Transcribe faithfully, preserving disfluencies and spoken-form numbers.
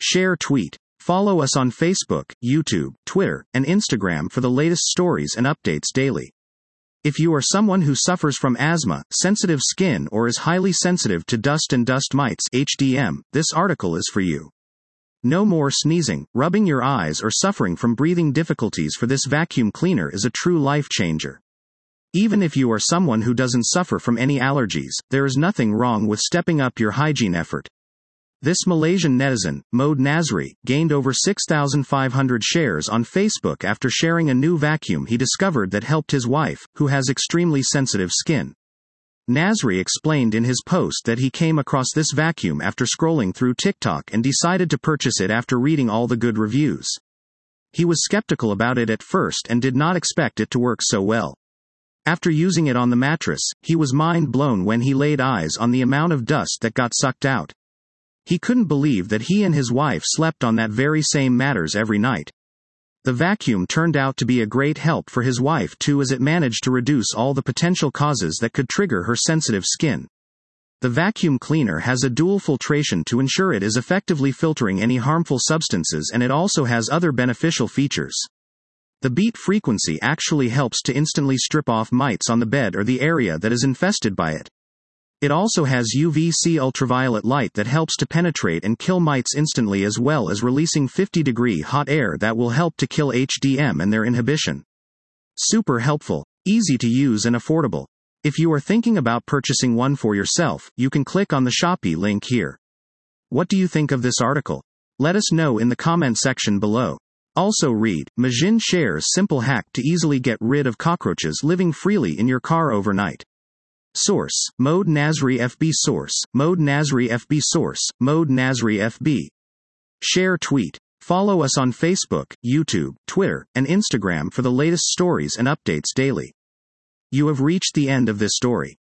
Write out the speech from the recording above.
Share tweet. Follow us on Facebook, YouTube, Twitter, and Instagram for the latest stories and updates daily. If you are someone who suffers from asthma, sensitive skin, or is highly sensitive to dust and dust mites (H D M), this article is for you. No more sneezing, rubbing your eyes, or suffering from breathing difficulties, for this vacuum cleaner is a true life changer. Even if you are someone who doesn't suffer from any allergies, there is nothing wrong with stepping up your hygiene effort. This Malaysian netizen, Mode Nazri, gained over six thousand five hundred shares on Facebook after sharing a new vacuum he discovered that helped his wife, who has extremely sensitive skin. Nazri explained in his post that he came across this vacuum after scrolling through TikTok and decided to purchase it after reading all the good reviews. He was skeptical about it at first and did not expect it to work so well. After using it on the mattress, he was mind blown when he laid eyes on the amount of dust that got sucked out. He couldn't believe that he and his wife slept on that very same mattress every night. The vacuum turned out to be a great help for his wife too, as it managed to reduce all the potential causes that could trigger her sensitive skin. The vacuum cleaner has a dual filtration to ensure it is effectively filtering any harmful substances, and it also has other beneficial features. The beat frequency actually helps to instantly strip off mites on the bed or the area that is infested by it. It also has U V C ultraviolet light that helps to penetrate and kill mites instantly, as well as releasing fifty degree hot air that will help to kill H D M and their inhibition. Super helpful, easy to use and affordable. If you are thinking about purchasing one for yourself, you can click on the Shopee link here. What do you think of this article? Let us know in the comment section below. Also read, Majin shares simple hack to easily get rid of cockroaches living freely in your car overnight. Source, Mode Nazri F B. Source, Mode Nazri F B. Source, Mode Nazri F B. Share tweet. Follow us on Facebook, YouTube, Twitter, and Instagram for the latest stories and updates daily. You have reached the end of this story.